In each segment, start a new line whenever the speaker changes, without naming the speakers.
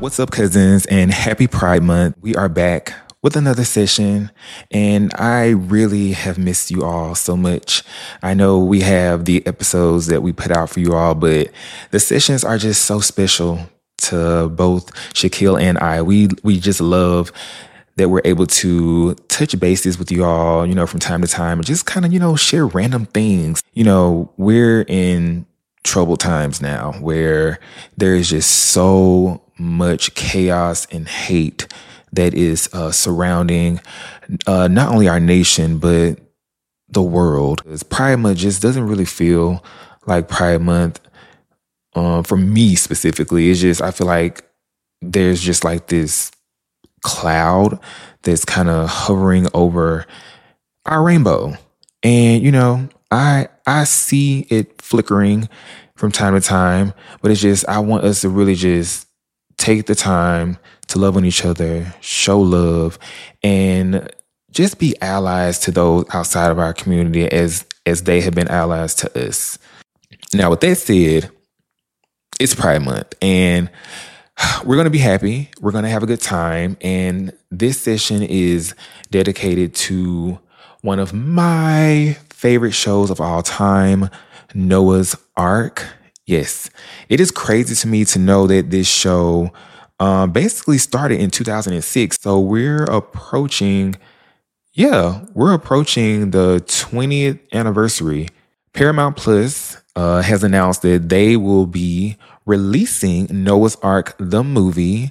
What's up, cousins, and happy Pride Month. We are back with another session, and I really have missed you all so much. I know we have the episodes that we put out for you all, but the sessions are just so special to both Shaquille and I. We just love that we're able to touch bases with you all, from time to time and just kind of, share random things. We're in troubled times now where there is just so much chaos and hate that is surrounding not only our nation, but the world. Pride Month just doesn't really feel like Pride Month for me specifically. It's just, I feel like there's just like this cloud that's kind of hovering over our rainbow. And, I see it flickering from time to time, but it's just, I want us to really just take the time to love on each other, show love, and just be allies to those outside of our community as they have been allies to us. Now, with that said, it's Pride Month, and we're going to be happy. We're going to have a good time. And this session is dedicated to one of my favorite shows of all time, Noah's Ark. Yes, it is crazy to me to know that this show basically started in 2006. So we're approaching the 20th anniversary. Paramount Plus has announced that they will be releasing Noah's Ark, the movie,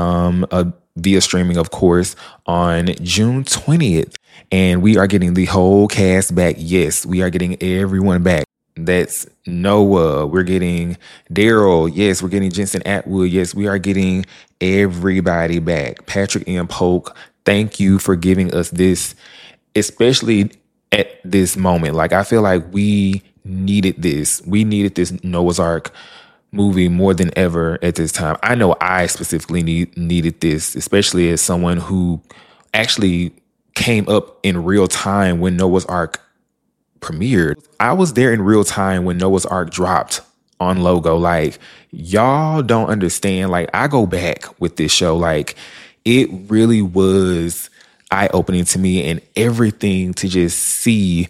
via streaming, of course, on June 20th. And we are getting the whole cast back. Yes, we are getting everyone back. That's Noah. We're getting Daryl. Yes, we're getting Jensen Atwood. Yes, we are getting everybody back. Patrick M. Polk, thank you for giving us this, especially at this moment. Like, I feel like we needed this. We needed this Noah's Ark movie more than ever at this time. I know I specifically needed this, especially as someone who actually came up in real time when Noah's Ark premiered. I was there in real time when Noah's Ark dropped on Logo. Like, y'all don't understand. Like, I go back with this show. Like, it really was eye-opening to me, and everything to just see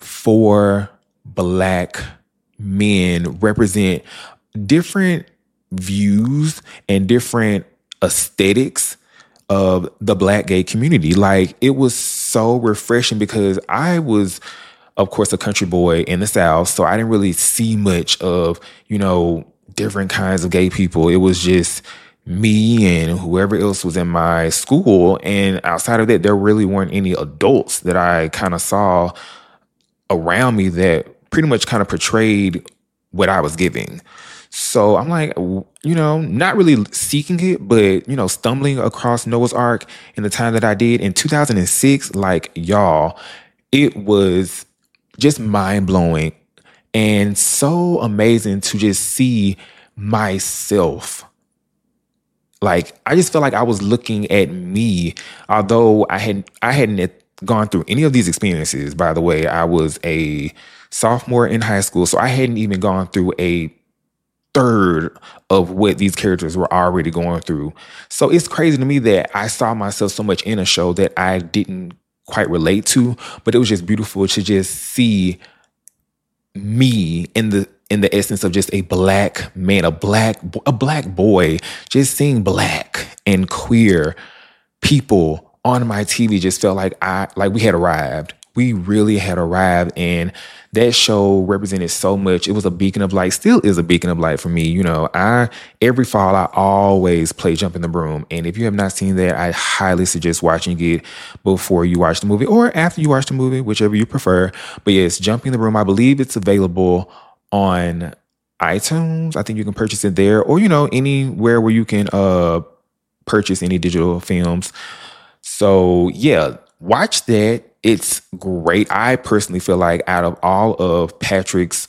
4 Black men represent different views and different aesthetics of the Black gay community. Like, it was so refreshing because I was, of course, a country boy in the South, so I didn't really see much of, different kinds of gay people. It was just me and whoever else was in my school. And outside of that, there really weren't any adults that I kind of saw around me that pretty much kind of portrayed what I was giving. So I'm like, not really seeking it, but, stumbling across Noah's Ark in the time that I did in 2006, like, y'all, it was just mind blowing and so amazing to just see myself. Like, I just felt like I was looking at me, although I hadn't gone through any of these experiences. By the way, I was a sophomore in high school, so I hadn't even gone through a third of what these characters were already going through. So it's crazy to me that I saw myself so much in a show that I didn't quite relate to, but it was just beautiful to just see me in the essence of just a Black man, a black boy, just seeing Black and queer people on my TV. Just felt like we had arrived. We really had arrived, and that show represented so much. It was a beacon of light, still is a beacon of light for me. Every fall, I always play Jump in the Broom. And if you have not seen that, I highly suggest watching it before you watch the movie or after you watch the movie, whichever you prefer. But yes, Jump in the Broom, I believe it's available on iTunes. I think you can purchase it there or, anywhere where you can purchase any digital films. So yeah, watch that. It's great. I personally feel like out of all of Patrick's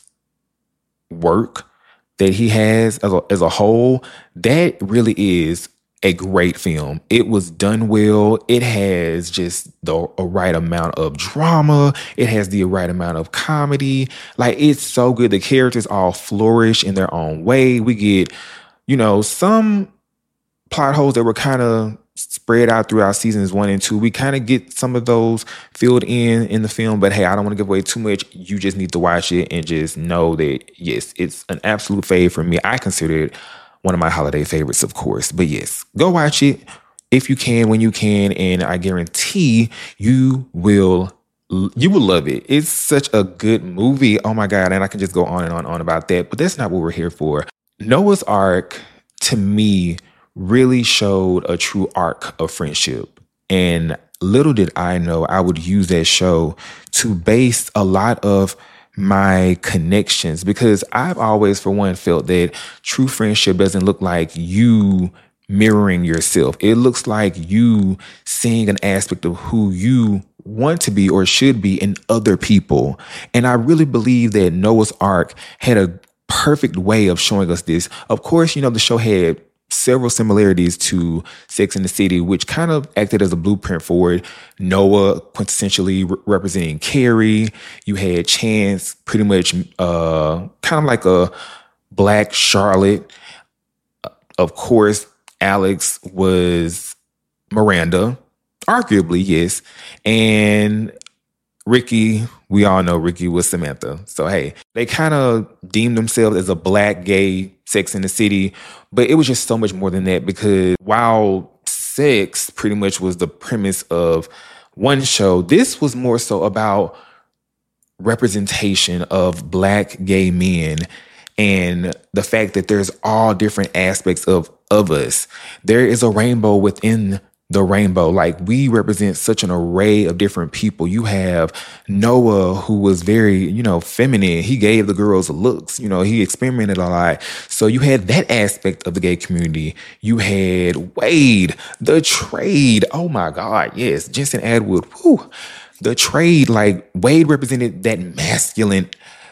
work that he has as a whole, that really is a great film. It was done well. It has just the right amount of drama. It has the right amount of comedy. Like, it's so good. The characters all flourish in their own way. We get, some plot holes that were kind of spread out throughout seasons 1 and 2. We kind of get some of those filled in the film, but hey, I don't want to give away too much. You just need to watch it and just know that, yes, it's an absolute fave for me. I consider it one of my holiday favorites, of course. But yes, go watch it if you can, when you can, and I guarantee you will love it. It's such a good movie. Oh my God. And I can just go on and on about that, but that's not what we're here for. Noah's Ark, to me, really showed a true arc of friendship. And little did I know I would use that show to base a lot of my connections, because I've always, for one, felt that true friendship doesn't look like you mirroring yourself. It looks like you seeing an aspect of who you want to be or should be in other people. And I really believe that Noah's Ark had a perfect way of showing us this. Of course, the show had several similarities to Sex and the City, which kind of acted as a blueprint for it. Noah quintessentially representing Carrie. You had Chance, pretty much kind of like a Black Charlotte. Of course, Alex was Miranda, arguably, yes. And Ricky, we all know Ricky was Samantha. So, hey, they kind of deemed themselves as a Black gay Sex in the City, but it was just so much more than that, because while sex pretty much was the premise of one show, this was more so about representation of Black gay men and the fact that there's all different aspects of us. There is a rainbow within the rainbow. Like, we represent such an array of different people. You have Noah, who was very, feminine. He gave the girls looks, he experimented a lot. So you had that aspect of the gay community. You had Wade, the trade. Oh my God. Yes. Jensen Atwood. Whew. The trade, like, Wade represented that masculine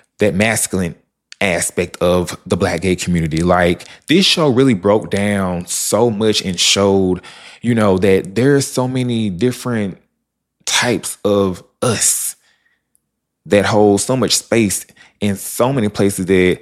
aspect of the Black gay community. Like, this show really broke down so much and showed, that there's so many different types of us that hold so much space in so many places that,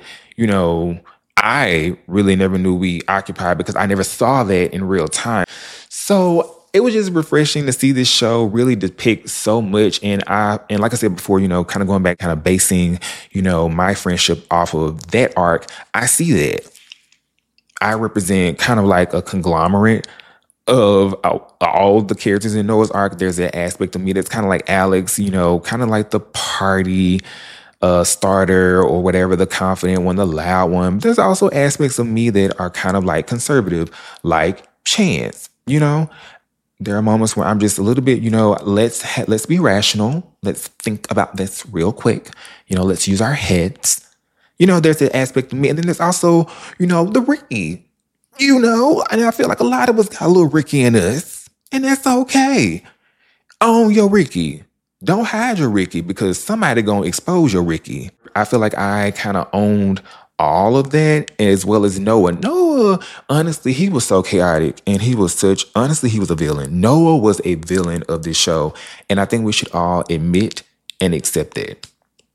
I really never knew we occupied, because I never saw that in real time. So it was just refreshing to see this show really depict so much. And like I said before, kind of going back, kind of basing, my friendship off of that arc, I see that I represent kind of like a conglomerate of all the characters in Noah's Ark. There's that aspect of me that's kind of like Alex, kind of like the party starter or whatever, the confident one, the loud one. There's also aspects of me that are kind of like conservative, like Chance, There are moments where I'm just a little bit, let's be rational. Let's think about this real quick. Let's use our heads. There's that aspect of me. And then there's also, the Ricky, and I feel like a lot of us got a little Ricky in us, and that's okay. Own your Ricky. Don't hide your Ricky, because somebody gonna expose your Ricky. I feel like I kind of owned all of that, as well as Noah. Noah, honestly, he was so chaotic, and he was a villain. Noah was a villain of this show, and I think we should all admit and accept that.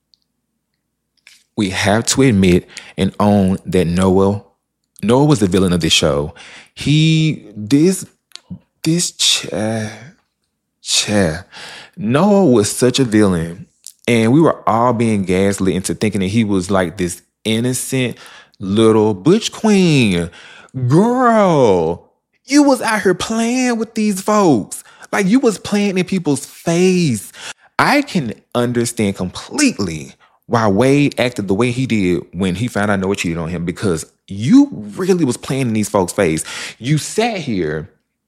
We have to admit and own that Noah was the villain of this show. Noah was such a villain, and we were all being gaslit into thinking that he was like this innocent little butch queen. Girl, you was out here playing with these folks. Like, you was playing in people's face. I can understand completely why Wade acted the way he did when he found out Noah cheated on him, because you really was playing in these folks' face. You sat here,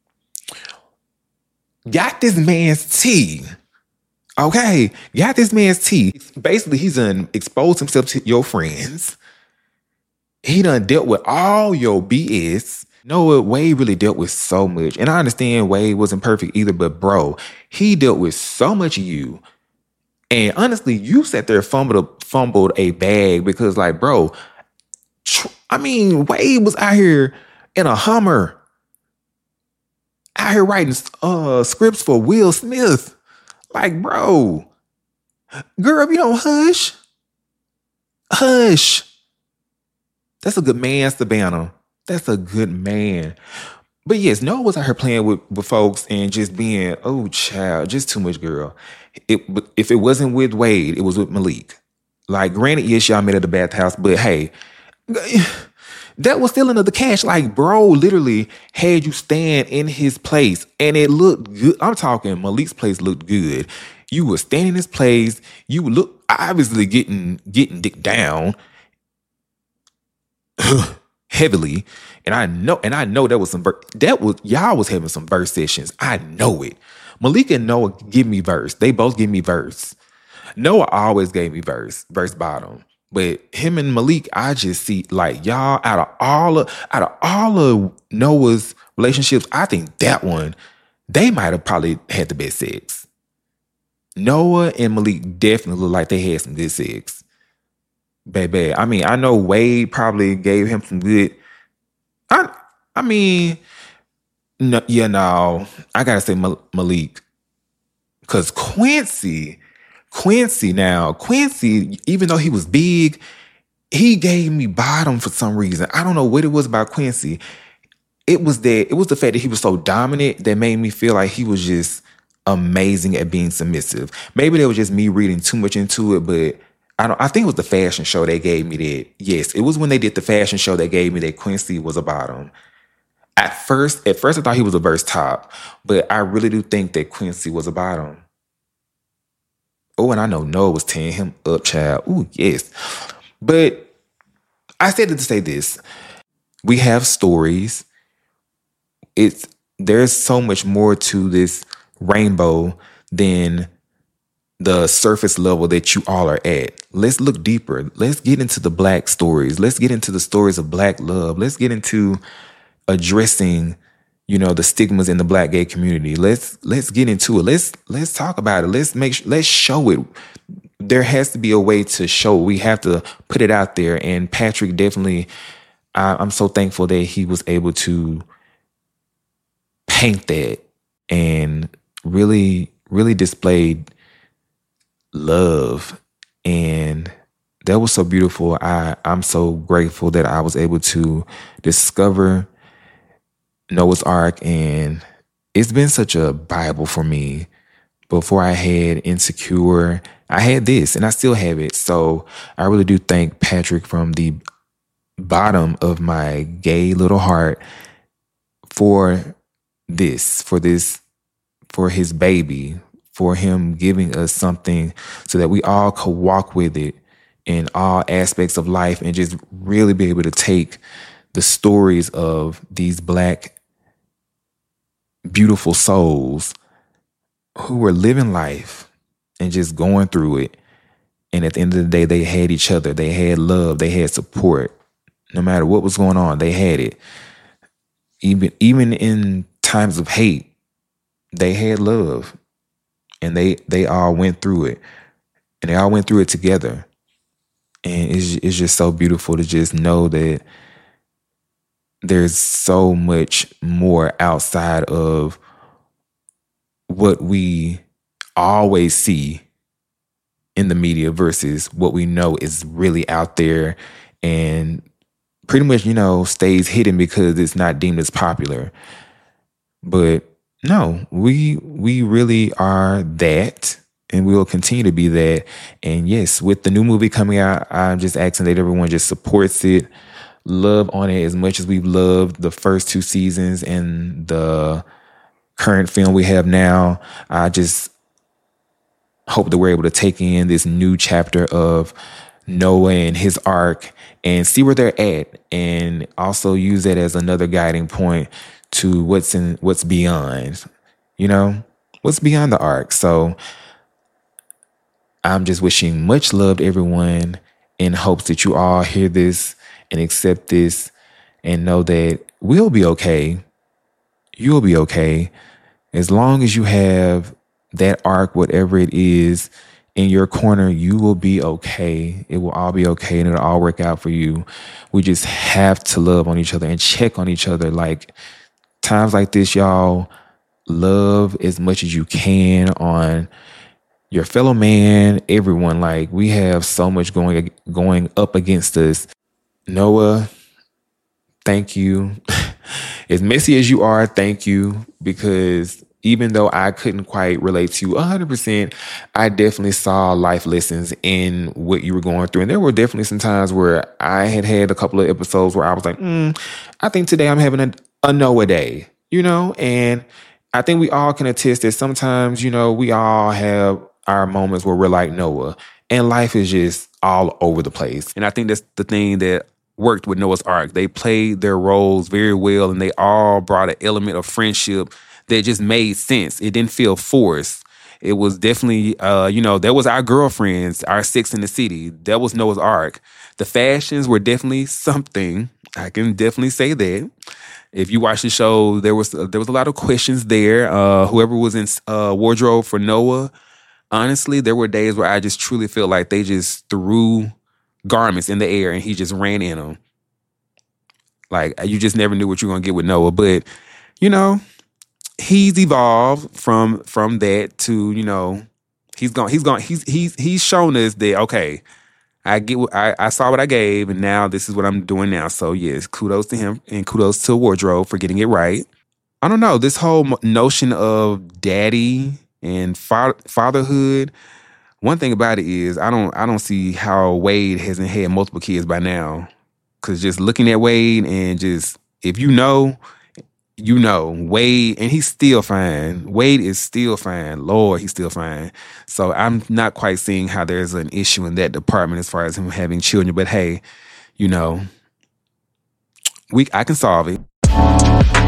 got this man's tea. Okay, got this man's tea. Basically, he's done exposed himself to your friends. He done dealt with all your BS. Noah, Wade really dealt with so much. And I understand Wade wasn't perfect either, but bro, he dealt with so much of you. And honestly, you sat there fumbled a bag, because, like, bro, Wade was out here in a Hummer, out here writing scripts for Will Smith. Like, bro, girl, if you don't hush. That's a good man, Savannah. That's a good man. But yes, Noah was out here playing with folks and just being, oh child, just too much girl. It if it wasn't with Wade, it was with Malik. Like, granted, yes, y'all met at the bathhouse, but hey, that was stealing of the cash. Like, bro, literally had you stand in his place and it looked good. I'm talking Malik's place looked good. You were standing in his place. You look obviously getting dick down heavily. And I know that was y'all was having some verse sessions. I know it. Malik and Noah give me verse. They both give me verse. Noah always gave me verse bottom. But him and Malik, I just see like y'all out of all of Noah's relationships, I think that one, they might have probably had the best sex. Noah and Malik definitely look like they had some good sex. Baby. I mean, I know Wade probably gave him some good. I mean, no, yeah, no. I gotta say Malik. Because Quincy, even though he was big, he gave me bottom for some reason. I don't know what it was about Quincy. It was the fact that he was so dominant that made me feel like he was just amazing at being submissive. Maybe that was just me reading too much into it, but I think it was the fashion show that gave me that. Yes, it was when they did the fashion show that gave me that Quincy was a bottom. At first I thought he was a verse top, but I really do think that Quincy was a bottom. Oh, and I know Noah was tearing him up, child. Ooh, yes. But I said it to say this. We have stories. There's so much more to this rainbow than the surface level that you all are at. Let's look deeper. Let's get into the Black stories. Let's get into the stories of Black love. Let's get into addressing, the stigmas in the Black gay community. Let's get into it. Let's talk about it. Let's show it. There has to be a way to show. We have to put it out there. And Patrick definitely, I'm so thankful that he was able to paint that and really, really displayed love. And that was so beautiful. I'm so grateful that I was able to discover Noah's Ark, and it's been such a Bible for me. Before I had Insecure, I had this, and I still have it. So I really do thank Patrick from the bottom of my gay little heart for his baby, for him giving us something so that we all could walk with it in all aspects of life and just really be able to take the stories of these Black beautiful souls who were living life and just going through it. And at the end of the day, they had each other. They had love. They had support. No matter what was going on, they had it. Even in times of hate, they had love. And they all went through it. And they all went through it together. And it's just so beautiful to just know that there's so much more outside of what we always see in the media versus what we know is really out there and pretty much, stays hidden because it's not deemed as popular. But no, we really are that, and we will continue to be that. And yes, with the new movie coming out, I'm just asking that everyone just supports it. Love on it as much as we've loved the first 2 seasons and the current film we have now. I just hope that we're able to take in this new chapter of Noah and his ark and see where they're at, and also use that as another guiding point to what's beyond, what's beyond the ark. So I'm just wishing much love to everyone in hopes that you all hear this and accept this and know that we'll be okay. You'll be okay. As long as you have that ark, whatever it is, in your corner, you will be okay. It will all be okay and it'll all work out for you. We just have to love on each other and check on each other. Like, times like this, y'all, love as much as you can on your fellow man, everyone. Like, we have so much going up against us. Noah, thank you. As messy as you are, thank you. Because even though I couldn't quite relate to you 100%, I definitely saw life lessons in what you were going through. And there were definitely some times where I had a couple of episodes where I was like, I think today I'm having a Noah day, you know? And I think we all can attest that sometimes, you know, we all have our moments where we're like Noah and life is just all over the place. And I think that's the thing that worked with Noah's Ark. They played their roles very well and they all brought an element of friendship that just made sense. It didn't feel forced. It was definitely, that was our girlfriends, our Sex in the City. That was Noah's Ark. The fashions were definitely something. I can definitely say that. If you watch the show, there was a lot of questions there. Whoever was in wardrobe for Noah, honestly, there were days where I just truly felt like they just threw garments in the air and he just ran in them. Like, you just never knew what you were gonna get with Noah. But, you know, he's evolved from that to, you know, he's shown us that, okay, I saw what I gave and now this is what I'm doing now. So yes, kudos to him and kudos to wardrobe for getting it right. I don't know, this whole notion of daddy and fatherhood. One thing about it is I don't see how Wade hasn't had multiple kids by now. Cause just looking at Wade and just, if you know, Wade, and he's still fine. Wade is still fine. Lord, he's still fine. So I'm not quite seeing how there's an issue in that department as far as him having children. But hey, you know, I can solve it.